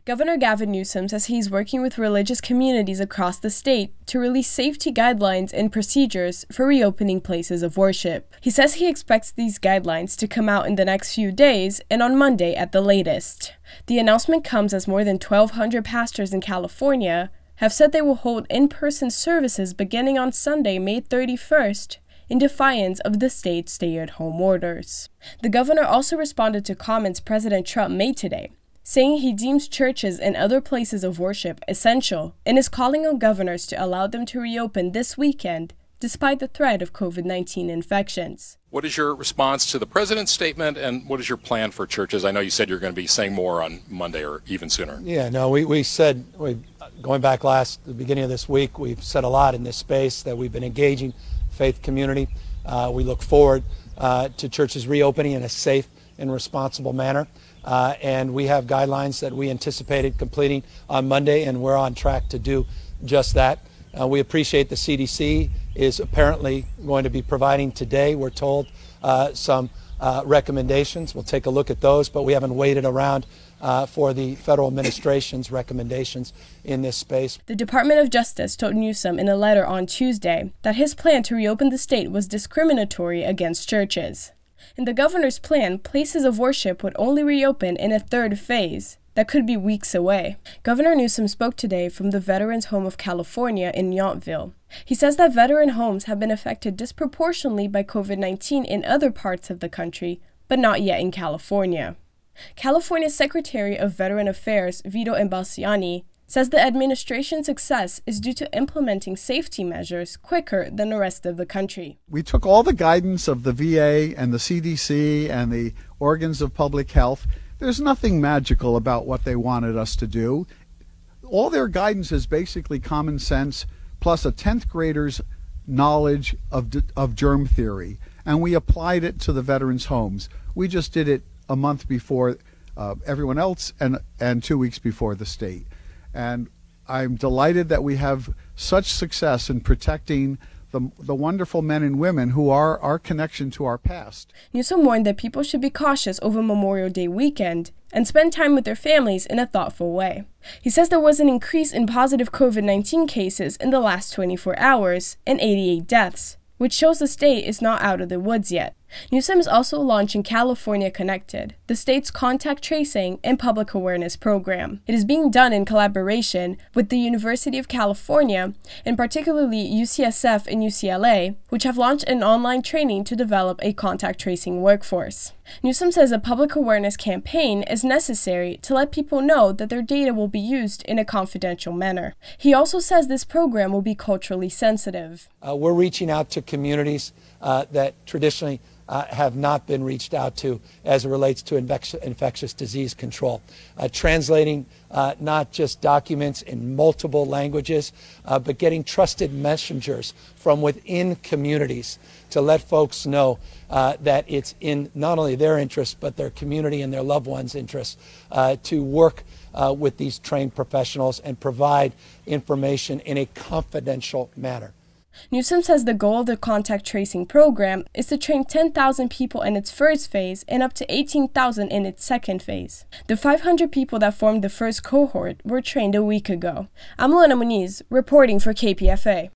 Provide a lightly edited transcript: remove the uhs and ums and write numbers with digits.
Governor Gavin Newsom says he's working with religious communities across the state to release safety guidelines and procedures for reopening places of worship. He says he expects these guidelines to come out in the next few days and on Monday at the latest. The announcement comes as more than 1,200 pastors in California have said they will hold in-person services beginning on Sunday, May 31st, in defiance of the state's stay-at-home orders. The governor also responded to comments President Trump made today, saying he deems churches and other places of worship essential and is calling on governors to allow them to reopen this weekend despite the threat of COVID-19 infections. What is your response to the president's statement, and what is your plan for churches? I know you said you're going to be saying more on Monday or even sooner. We said, going back the beginning of this week, we've said a lot in this space that we've been engaging faith community. We look forward to churches reopening in a safe and responsible manner. And we have guidelines that we anticipated completing on Monday, and we're on track to do just that. We appreciate the CDC is apparently going to be providing today, we're told, some recommendations. We'll take a look at those, but we haven't waited around for the federal administration's recommendations in this space. The Department of Justice told Newsom in a letter on Tuesday that his plan to reopen the state was discriminatory against churches. In the governor's plan, places of worship would only reopen in a third phase that could be weeks away. Governor Newsom spoke today from the Veterans Home of California in Yountville. He says that veteran homes have been affected disproportionately by COVID-19 in other parts of the country, but not yet in California. California's Secretary of Veteran Affairs, Vito Embalciani, says the administration's success is due to implementing safety measures quicker than the rest of the country. We took all the guidance of the VA and the CDC and the organs of public health. There's nothing magical about what they wanted us to do. All their guidance is basically common sense plus a 10th grader's knowledge of germ theory. And we applied it to the veterans' homes. We just did it a month before everyone else and 2 weeks before the state. And I'm delighted that we have such success in protecting the wonderful men and women who are our connection to our past. Newsom warned that people should be cautious over Memorial Day weekend and spend time with their families in a thoughtful way. He says there was an increase in positive COVID-19 cases in the last 24 hours and 88 deaths, which shows the state is not out of the woods yet. Newsom is also launching California Connected, the state's contact tracing and public awareness program. It is being done in collaboration with the University of California, and particularly UCSF and UCLA, which have launched an online training to develop a contact tracing workforce. Newsom says a public awareness campaign is necessary to let people know that their data will be used in a confidential manner. He also says this program will be culturally sensitive. We're reaching out to communities that traditionally have not been reached out to as it relates to infectious disease control. Translating not just documents in multiple languages, but getting trusted messengers from within communities to let folks know that it's in not only their interest, but their community and their loved ones' interest to work with these trained professionals and provide information in a confidential manner. Newsom says the goal of the contact tracing program is to train 10,000 people in its first phase and up to 18,000 in its second phase. The 500 people that formed the first cohort were trained a week ago. I'm Luana Muniz, reporting for KPFA.